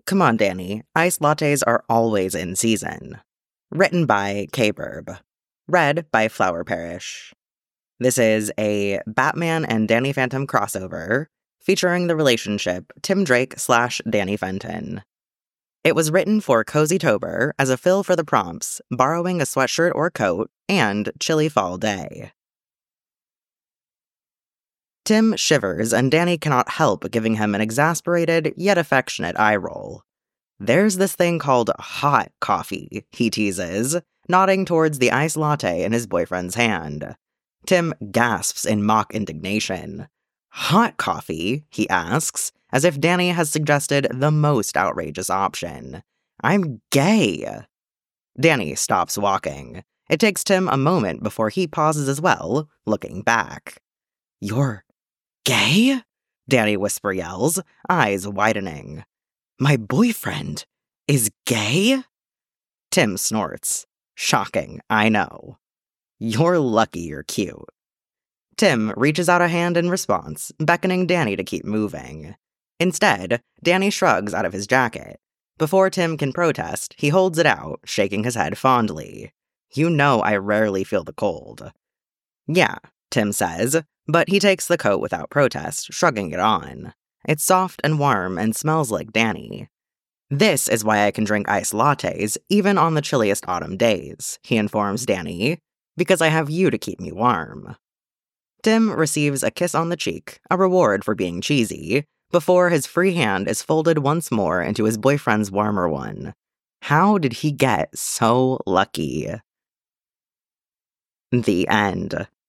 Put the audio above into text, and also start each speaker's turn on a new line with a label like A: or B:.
A: Come on, Danny. Iced lattes are always in season. Written by K-Burb. Read by Flower Parish. This is a Batman and Danny Phantom crossover featuring the relationship Tim Drake/Danny Fenton. It was written for Cozytober as a fill for the prompts, borrowing a sweatshirt or coat, and chilly fall day. Tim shivers, and Danny cannot help giving him an exasperated yet affectionate eye roll. There's this thing called hot coffee, he teases, nodding towards the iced latte in his boyfriend's hand. Tim gasps in mock indignation. Hot coffee? He asks, as if Danny has suggested the most outrageous option. I'm gay. Danny stops walking. It takes Tim a moment before he pauses as well, looking back. You're gay? Danny whisper yells, eyes widening. My boyfriend is gay? Tim snorts. Shocking, I know. You're lucky you're cute. Tim reaches out a hand in response, beckoning Danny to keep moving. Instead, Danny shrugs out of his jacket. Before Tim can protest, he holds it out, shaking his head fondly. You know I rarely feel the cold. Yeah, Tim says, but he takes the coat without protest, shrugging it on. It's soft and warm and smells like Danny. This is why I can drink iced lattes even on the chilliest autumn days, he informs Danny, because I have you to keep me warm. Tim receives a kiss on the cheek, a reward for being cheesy, before his free hand is folded once more into his boyfriend's warmer one. How did he get so lucky? The end.